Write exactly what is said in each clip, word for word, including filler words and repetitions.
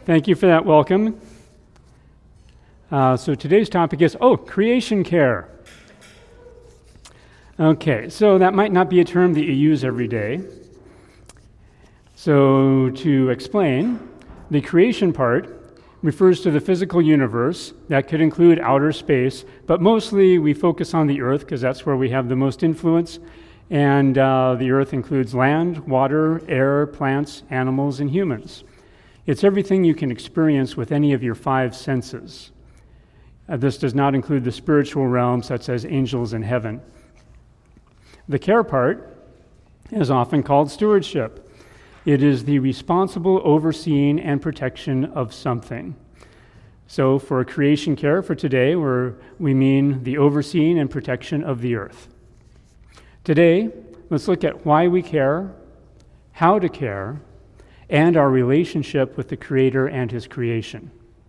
Thank you for that welcome. Uh, so today's topic is, oh, creation care. Okay, so that might not be a term that you use every day. So to explain, the creation part refers to the physical universe. That could include outer space, but mostly we focus on the earth because that's where we have the most influence. And uh, the earth includes land, water, air, plants, animals, and humans. It's everything you can experience with any of your five senses. Uh, this does not include the spiritual realm, such as angels in heaven. The care part is often called stewardship. It is the responsible overseeing and protection of something. So for creation care for today, we're, we mean the overseeing and protection of the earth. Today, let's look at why we care, how to care, and our relationship with the Creator and His creation.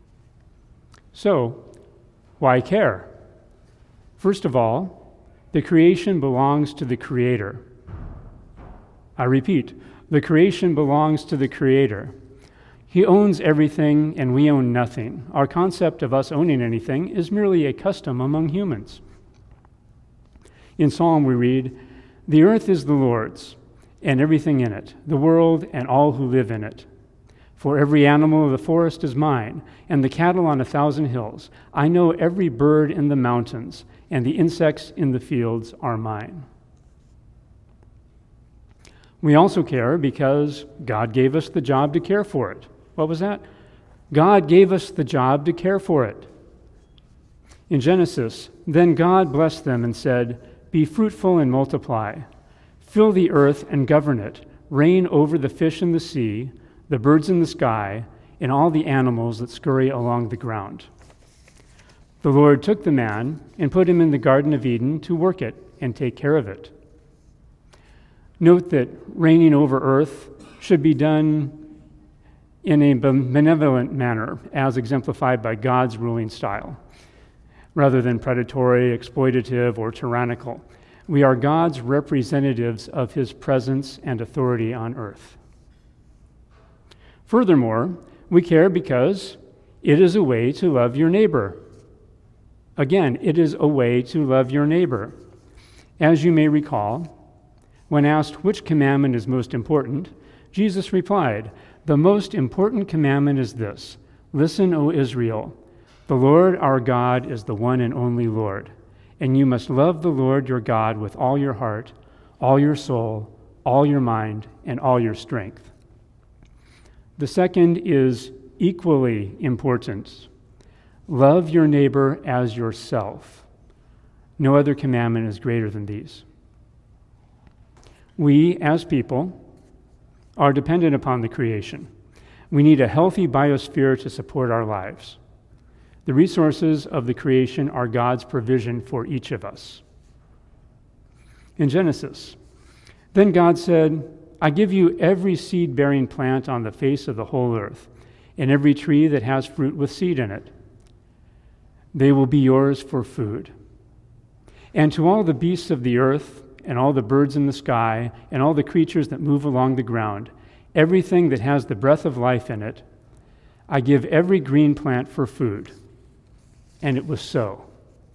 So, why care? First of all, the creation belongs to the Creator. I repeat, the creation belongs to the Creator. He owns everything and we own nothing. Our concept of us owning anything is merely a custom among humans. In Psalm we read, "The earth is the Lord's, and everything in it, the world and all who live in it. For every animal of the forest is mine, and the cattle on a thousand hills. I know every bird in the mountains, and the insects in the fields are mine." We also care because God gave us the job to care for it. What was that? God gave us the job to care for it. In Genesis, then God blessed them and said, "Be fruitful and multiply. Fill the earth and govern it. Reign over the fish in the sea, the birds in the sky, and all the animals that scurry along the ground." The Lord took the man and put him in the Garden of Eden to work it and take care of it. Note that reigning over earth should be done in a benevolent manner, as exemplified by God's ruling style, rather than predatory, exploitative, or tyrannical. We are God's representatives of His presence and authority on earth. Furthermore, we care because it is a way to love your neighbor. Again, it is a way to love your neighbor. As you may recall, when asked which commandment is most important, Jesus replied, "The most important commandment is this: Listen, O Israel, the Lord our God is the one and only Lord, and you must love the Lord your God with all your heart, all your soul, all your mind, and all your strength." The second is equally important. Love your neighbor as yourself. No other commandment is greater than these. We, as people, are dependent upon the creation. We need a healthy biosphere to support our lives. The resources of the creation are God's provision for each of us. In Genesis, then God said, "I give you every seed-bearing plant on the face of the whole earth, and every tree that has fruit with seed in it. They will be yours for food. And to all the beasts of the earth, and all the birds in the sky, and all the creatures that move along the ground, everything that has the breath of life in it, I give every green plant for food." And it was so.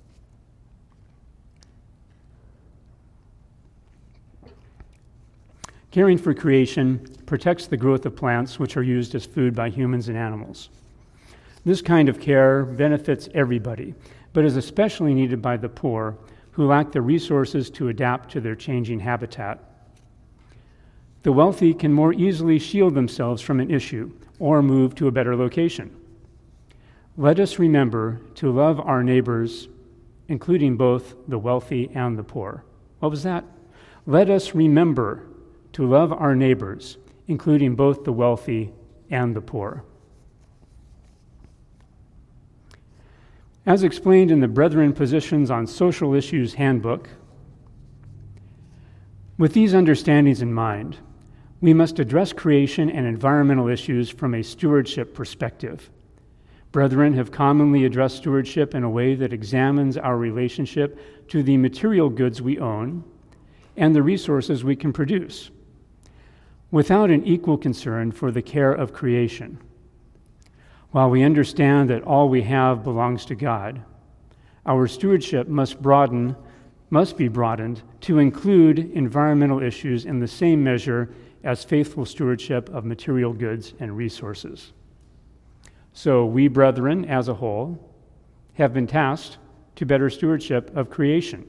Caring for creation protects the growth of plants which are used as food by humans and animals. This kind of care benefits everybody, but is especially needed by the poor who lack the resources to adapt to their changing habitat. The wealthy can more easily shield themselves from an issue or move to a better location. Let us remember to love our neighbors, including both the wealthy and the poor. What was that? Let us remember to love our neighbors, including both the wealthy and the poor. As explained in the Brethren Positions on Social Issues Handbook, with these understandings in mind, we must address creation and environmental issues from a stewardship perspective. Brethren have commonly addressed stewardship in a way that examines our relationship to the material goods we own and the resources we can produce, without an equal concern for the care of creation. While we understand that all we have belongs to God, our stewardship must broaden, must be broadened to include environmental issues in the same measure as faithful stewardship of material goods and resources. So we, brethren, as a whole, have been tasked to better stewardship of creation.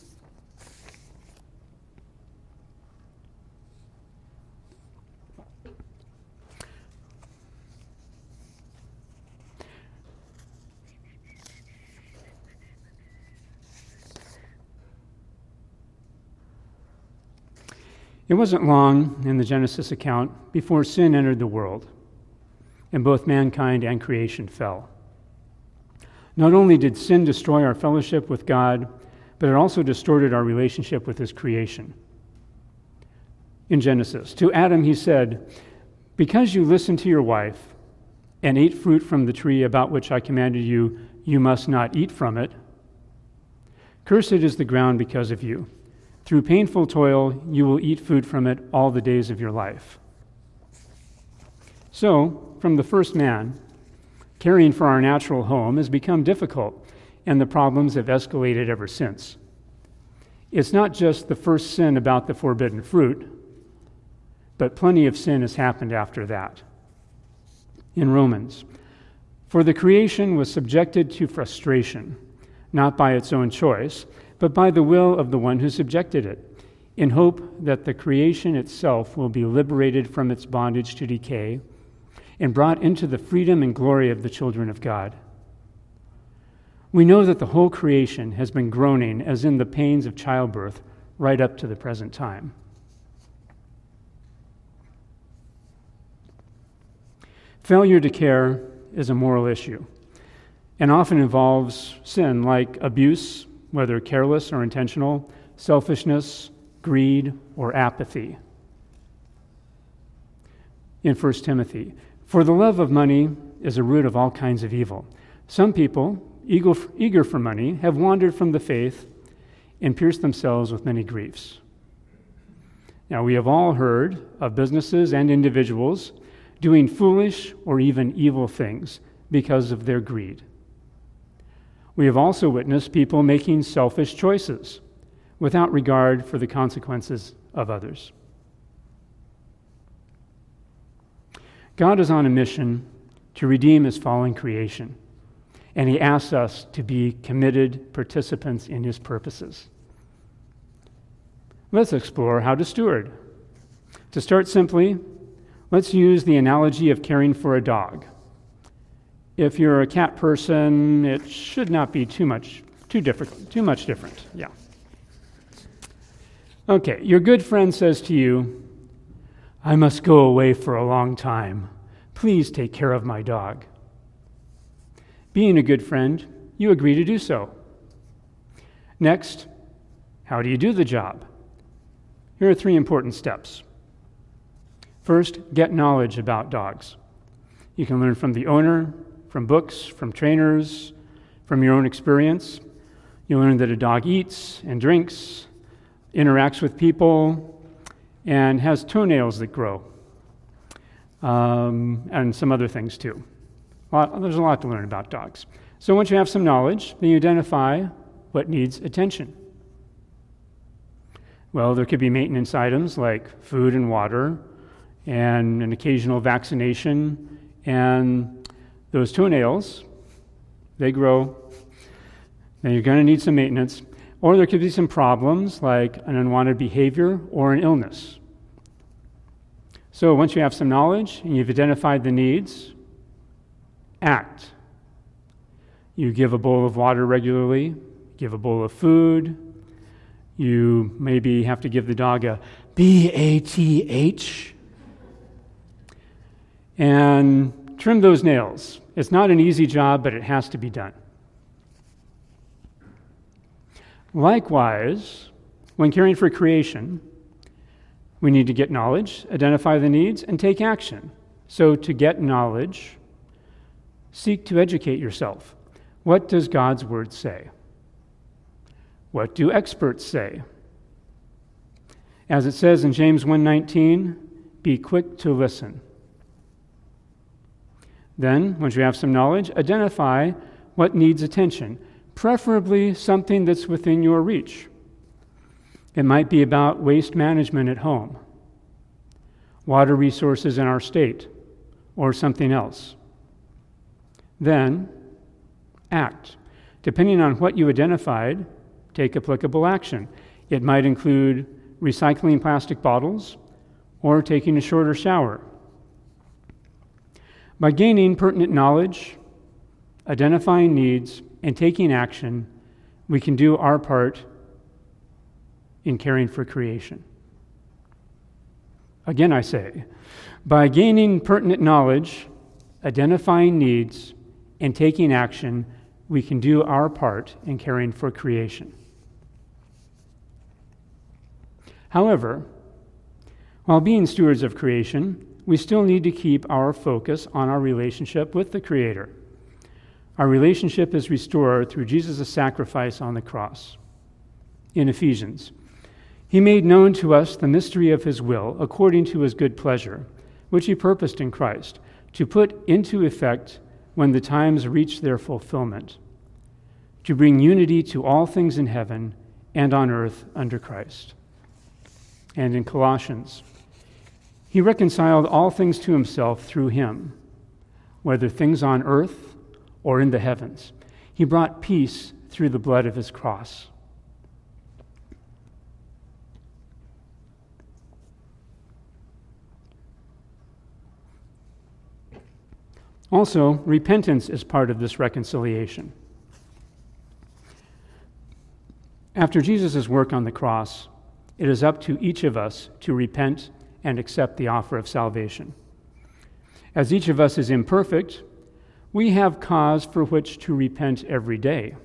It wasn't long in the Genesis account before sin entered the world, and both mankind and creation fell. Not only did sin destroy our fellowship with God, but it also distorted our relationship with His creation. In Genesis, to Adam he said, "Because you listened to your wife and ate fruit from the tree about which I commanded you, you must not eat from it. Cursed is the ground because of you. Through painful toil, you will eat food from it all the days of your life." So, from the first man, caring for our natural home has become difficult, and the problems have escalated ever since. It's not just the first sin about the forbidden fruit, but plenty of sin has happened after that. In Romans, "For the creation was subjected to frustration, not by its own choice, but by the will of the one who subjected it, in hope that the creation itself will be liberated from its bondage to decay and brought into the freedom and glory of the children of God. We know that the whole creation has been groaning as in the pains of childbirth right up to the present time." Failure to care is a moral issue and often involves sin like abuse, whether careless or intentional, selfishness, greed, or apathy. In First Timothy, "For the love of money is a root of all kinds of evil. Some people, eager for money, have wandered from the faith and pierced themselves with many griefs." Now, we have all heard of businesses and individuals doing foolish or even evil things because of their greed. We have also witnessed people making selfish choices without regard for the consequences of others. God is on a mission to redeem His fallen creation, and He asks us to be committed participants in His purposes. Let's explore how to steward. To start simply, let's use the analogy of caring for a dog. If you're a cat person, it should not be too much, too different, too much different. Yeah. Okay, your good friend says to you, "I must go away for a long time. Please take care of my dog." Being a good friend, you agree to do so. Next, how do you do the job? Here are three important steps. First, get knowledge about dogs. You can learn from the owner, from books, from trainers, from your own experience. You learn that a dog eats and drinks, interacts with people, and has toenails that grow, um, and some other things too. A lot, there's a lot to learn about dogs. So once you have some knowledge, then you identify what needs attention. Well, there could be maintenance items like food and water, and an occasional vaccination, and those toenails, they grow, then you're going to need some maintenance. Or there could be some problems like an unwanted behavior or an illness. So once you have some knowledge and you've identified the needs, act. You give a bowl of water regularly, give a bowl of food. You maybe have to give the dog a B A T H. And trim those nails. It's not an easy job, but it has to be done. Likewise, when caring for creation, we need to get knowledge, identify the needs, and take action. So to get knowledge, seek to educate yourself. What does God's Word say? What do experts say? As it says in James one nineteen, be quick to listen. Then, once you have some knowledge, identify what needs attention, preferably something that's within your reach. It might be about waste management at home, water resources in our state, or something else. Then, act. Depending on what you identified, take applicable action. It might include recycling plastic bottles or taking a shorter shower. By gaining pertinent knowledge, identifying needs, and taking action, we can do our part in caring for creation. Again, I say, by gaining pertinent knowledge, identifying needs, and taking action, we can do our part in caring for creation. However, while being stewards of creation, we still need to keep our focus on our relationship with the Creator. Our relationship is restored through Jesus' sacrifice on the cross. In Ephesians, He made known to us the mystery of His will according to His good pleasure, which He purposed in Christ, to put into effect when the times reach their fulfillment, to bring unity to all things in heaven and on earth under Christ. And in Colossians, He reconciled all things to Himself through Him, whether things on earth or in the heavens. He brought peace through the blood of His cross. Also, repentance is part of this reconciliation. After Jesus' work on the cross, it is up to each of us to repent and accept the offer of salvation. As each of us is imperfect, we have cause for which to repent every day.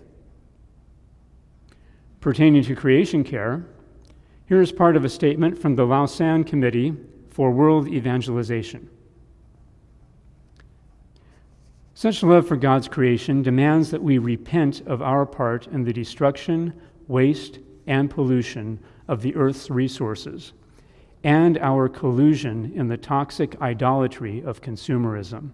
Pertaining to creation care, here is part of a statement from the Lausanne Committee for World Evangelization. Such love for God's creation demands that we repent of our part in the destruction, waste, and pollution of the earth's resources, and our collusion in the toxic idolatry of consumerism.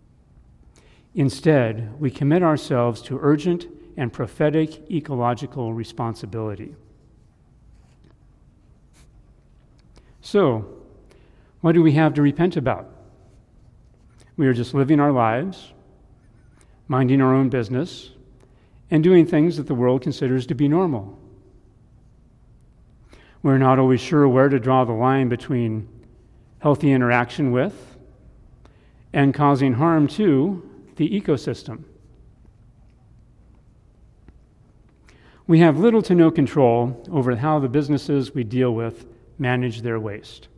Instead, we commit ourselves to urgent and prophetic ecological responsibility. So, what do we have to repent about? We are just living our lives, minding our own business, and doing things that the world considers to be normal. We're not always sure where to draw the line between healthy interaction with and causing harm to the ecosystem. We have little to no control over how the businesses we deal with manage their waste.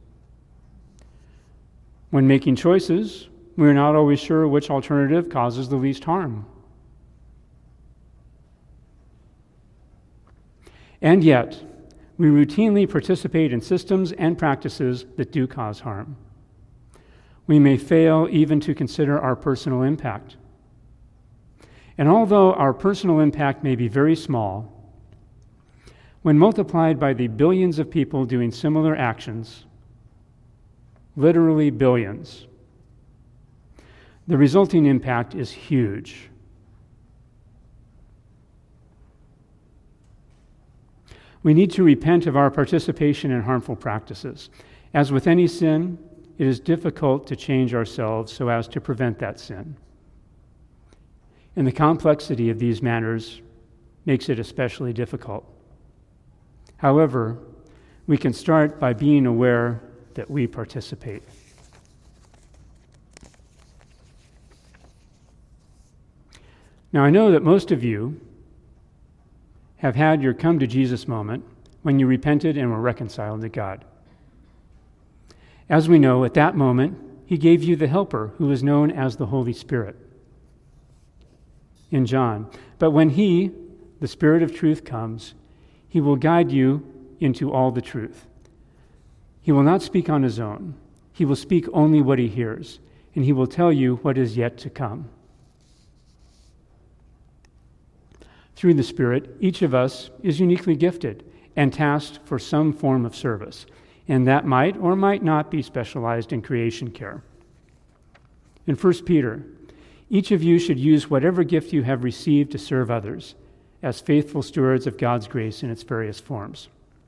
When making choices, we're not always sure which alternative causes the least harm. And yet, we routinely participate in systems and practices that do cause harm. We may fail even to consider our personal impact. And although our personal impact may be very small, when multiplied by the billions of people doing similar actions, literally billions, the resulting impact is huge. We need to repent of our participation in harmful practices. As with any sin, it is difficult to change ourselves so as to prevent that sin. And the complexity of these matters makes it especially difficult. However, we can start by being aware that we participate. Now, I know that most of you have had your come to Jesus moment when you repented and were reconciled to God. As we know, at that moment, He gave you the Helper, who is known as the Holy Spirit in John. But when He, the Spirit of truth, comes, He will guide you into all the truth. He will not speak on His own. He will speak only what He hears, and He will tell you what is yet to come. Through the Spirit, each of us is uniquely gifted and tasked for some form of service, and that might or might not be specialized in creation care. In First Peter, Each of you should use whatever gift you have received to serve others as faithful stewards of God's grace in its various forms.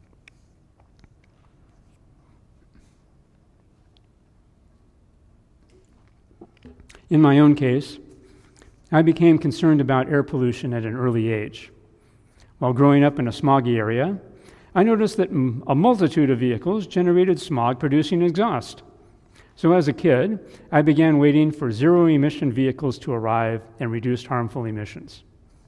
In my own case, I became concerned about air pollution at an early age. While growing up in a smoggy area, I noticed that a multitude of vehicles generated smog-producing exhaust. So as a kid, I began waiting for zero-emission vehicles to arrive and reduce harmful emissions.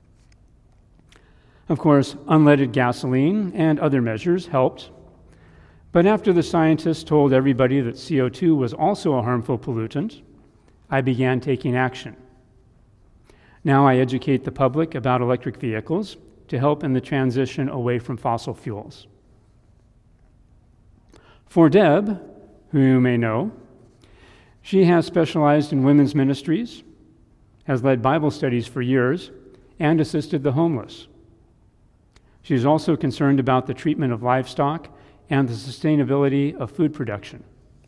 Of course, unleaded gasoline and other measures helped, but after the scientists told everybody that C O two was also a harmful pollutant, I began taking action. Now I educate the public about electric vehicles to help in the transition away from fossil fuels. For Deb, who you may know, she has specialized in women's ministries, has led Bible studies for years, and assisted the homeless. She is also concerned about the treatment of livestock and the sustainability of food production.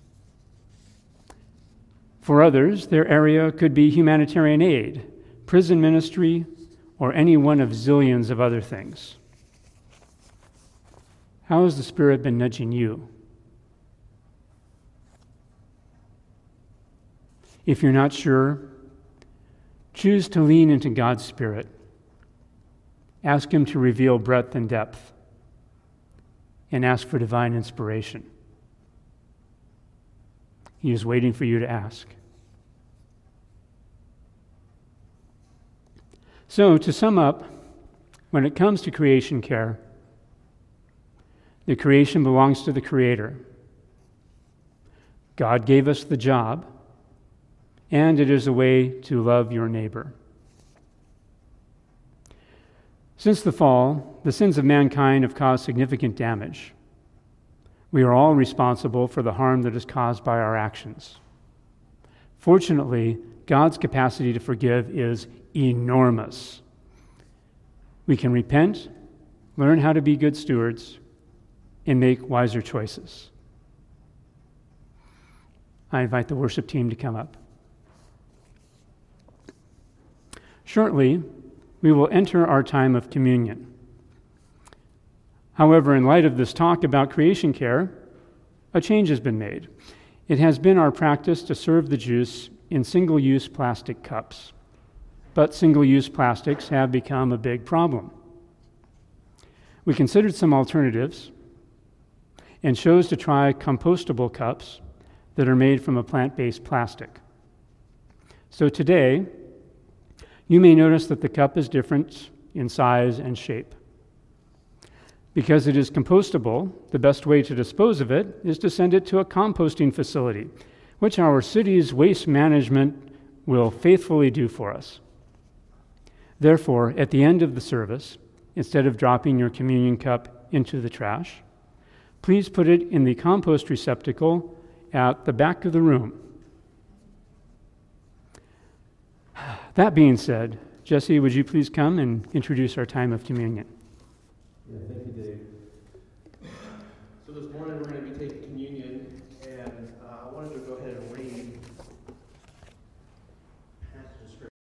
For others, their area could be humanitarian aid, prison ministry, or any one of zillions of other things. How has the Spirit been nudging you? If you're not sure, choose to lean into God's Spirit. Ask Him to reveal breadth and depth, and ask for divine inspiration. He is waiting for you to ask. So, to sum up, when it comes to creation care, the creation belongs to the Creator. God gave us the job, and it is a way to love your neighbor. Since the fall, the sins of mankind have caused significant damage. We are all responsible for the harm that is caused by our actions. Fortunately, God's capacity to forgive is enormous. We can repent, learn how to be good stewards, and make wiser choices. I invite the worship team to come up. Shortly, we will enter our time of communion. However, in light of this talk about creation care, a change has been made. It has been our practice to serve the juice in single-use plastic cups. But single-use plastics have become a big problem. We considered some alternatives and chose to try compostable cups that are made from a plant-based plastic. So today, you may notice that the cup is different in size and shape. Because it is compostable, the best way to dispose of it is to send it to a composting facility, which our city's waste management will faithfully do for us. Therefore, at the end of the service, instead of dropping your communion cup into the trash, please put it in the compost receptacle at the back of the room. That being said, Jesse, would you please come and introduce our time of communion? Yeah, thank you, Dave. So this morning we're going to be taking